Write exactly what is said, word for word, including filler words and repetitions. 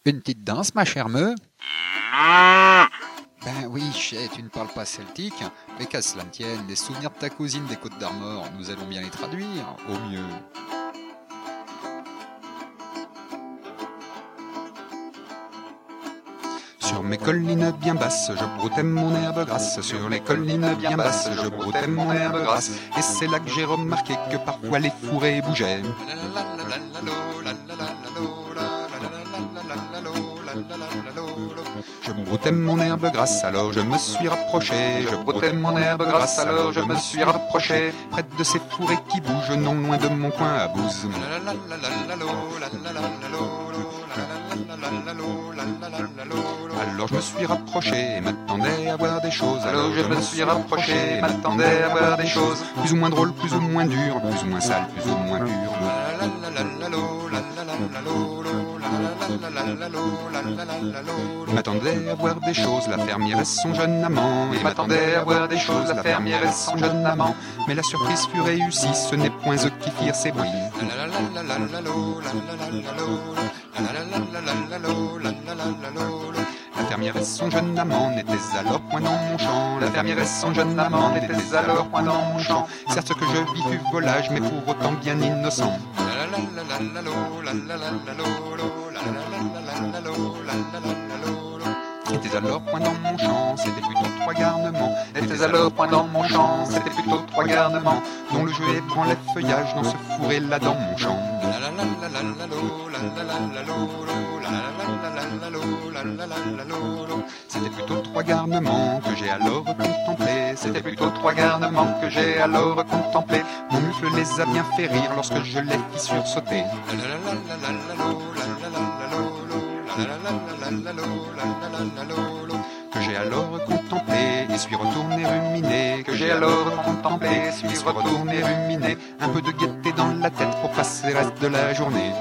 Une petite danse, ma chère Meu? Ben oui, chais, tu ne parles pas celtique, mais qu'à cela ne tienne, les souvenirs de ta cousine des Côtes d'Armor, nous allons bien les traduire, au mieux. Sur mes collines bien basses, je broutais mon herbe grasse. Sur les collines bien basses, je broutais mon herbe grasse. Et c'est là que j'ai remarqué que parfois les fourrés bougeaient. Je broutais mon herbe grasse, alors je me suis rapproché. Je broutais mon herbe grasse, alors je me suis rapproché. Près de ces fourrés qui bougent, non loin de mon coin à Bouze. Alors je me suis rapproché et m'attendais à voir des choses. Alors je me suis rapproché et m'attendais à voir des choses. Plus ou moins drôles, plus ou moins dures, plus ou moins sales, plus ou moins pures. M'attendait à voir des choses, la fermière et son jeune amant. Et m'attendait à voir des choses, la fermière et son jeune amant. Mais la surprise fut réussie, ce n'est point eux qui firent ces bruits. La fermière et son jeune amant n'étaient alors point dans mon champ. La fermière et son jeune amant n'étaient alors point dans mon champ. Certes ce que je vis fut volage, mais pour autant bien innocent. N'étais alors point dans mon champ, c'était plutôt trois garnements. N'étais alors point dans mon champ, c'était plutôt trois garnements. Dont le jeu ébranlait feuillage dans ce fourré là dans mon champ. C'était plutôt trois garnements que j'ai alors contemplés. C'était plutôt trois garnements que j'ai alors contemplés. Mon mufle les a bien fait rire lorsque je les fis sursauter. Que j'ai alors contemplé et suis retourné ruminer. Que j'ai alors contemplé et suis retourné ruminer. Un peu de gaieté dans la tête pour passer le reste de la journée.